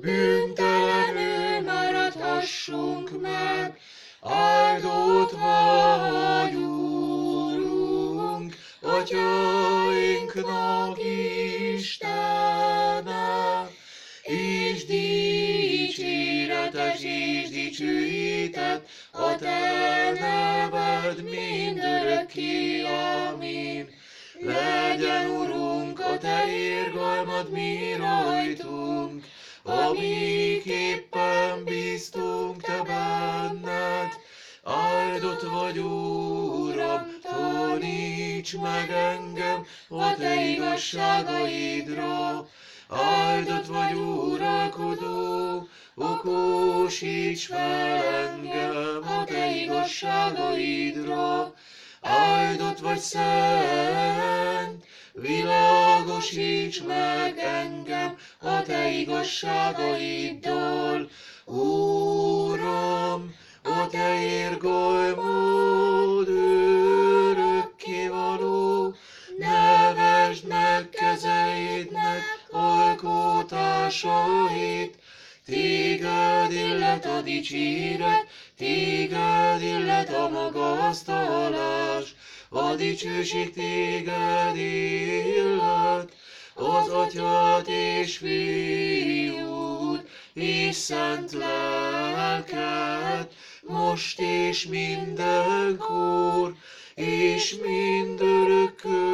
bűntelenül maradhassunk meg. Áldott vagy, Úrunk, atyainknak Istene, és dicséretes és dicsőített a te neved mindörökké. Amin. Legyen, Urunk, a te irgalmad mi rajtunk, amiképpen bíztunk te benned. Áldott vagy, Úram, taníts meg engem a te igazságaidra. Áldott vagy, uralkodó, okosíts fel engem a te igazságaidra. Áldott vagy, szent, világosíts meg engem a te igazságaiddal. Úram, a te irgalmad örökkévaló, nevesd meg kezeidnek alkotásait. Téged illet a dicséret, téged illet a magasztalás, a dicsőség téged illet, az Atyát és Fiút és szent lelket, most és mindenkor, és mindörökkön.